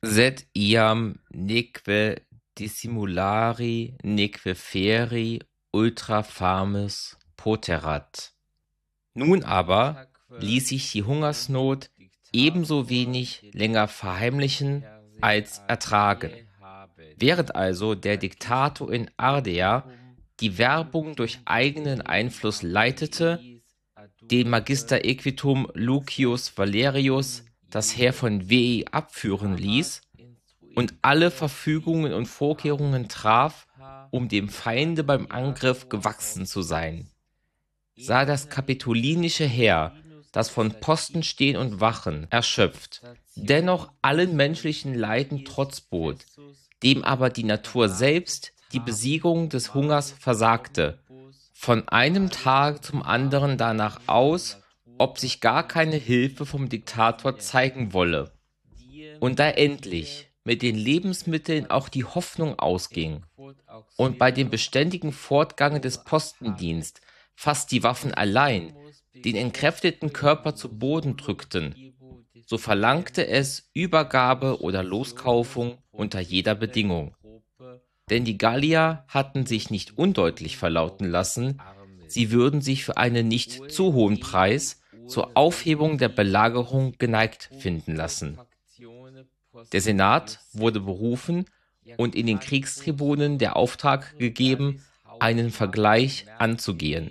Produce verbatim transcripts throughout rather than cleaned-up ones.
Sed iam neque dissimulari neque feri ultra fames poterat. Nun aber ließ sich die Hungersnot ebenso wenig länger verheimlichen als ertragen. Während also der Diktator in Ardea die Werbung durch eigenen Einfluss leitete, den Magister Equitum Lucius Valerius das Heer von Veii abführen ließ und alle Verfügungen und Vorkehrungen traf, um dem Feinde beim Angriff gewachsen zu sein, sah das kapitolinische Heer, das von Posten stehen und Wachen, erschöpft, dennoch allen menschlichen Leiden Trotz bot, dem aber die Natur selbst die Besiegung des Hungers versagte, von einem Tag zum anderen danach aus, ob sich gar keine Hilfe vom Diktator zeigen wolle. Und da endlich mit den Lebensmitteln auch die Hoffnung ausging und bei dem beständigen Fortgange des Postendienst fast die Waffen allein den entkräfteten Körper zu Boden drückten, so verlangte es Übergabe oder Loskaufung unter jeder Bedingung. Denn die Gallier hatten sich nicht undeutlich verlauten lassen, sie würden sich für einen nicht zu hohen Preis zur Aufhebung der Belagerung geneigt finden lassen. Der Senat wurde berufen und in den Kriegstribunen der Auftrag gegeben, einen Vergleich anzugehen.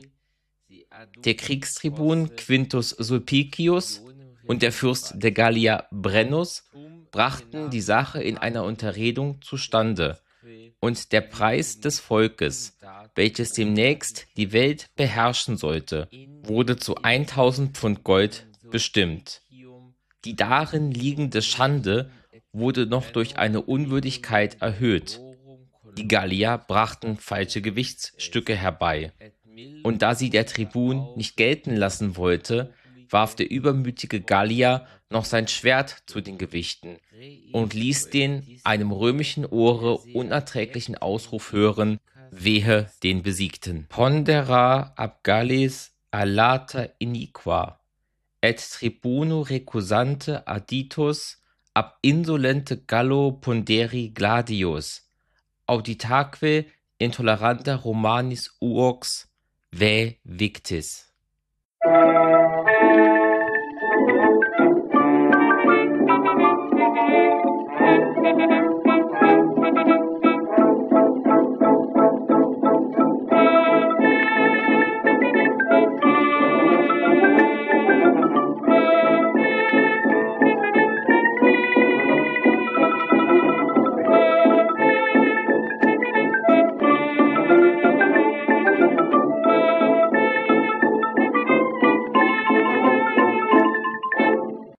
Der Kriegstribun Quintus Sulpicius und der Fürst der Gallier Brennus brachten die Sache in einer Unterredung zustande, und der Preis des Volkes, welches demnächst die Welt beherrschen sollte, wurde zu tausend Pfund Gold bestimmt. Die darin liegende Schande wurde noch durch eine Unwürdigkeit erhöht. Die Gallier brachten falsche Gewichtsstücke herbei. Und da sie der Tribun nicht gelten lassen wollte, warf der übermütige Gallier noch sein Schwert zu den Gewichten und ließ den einem römischen Ohre unerträglichen Ausruf hören: Wehe den Besiegten. Pondera ab Gallis alata iniqua, et tribuno recusante aditus ab insolente Gallo ponderi gladius, auditaque intoleranta Romanis uox vae victis.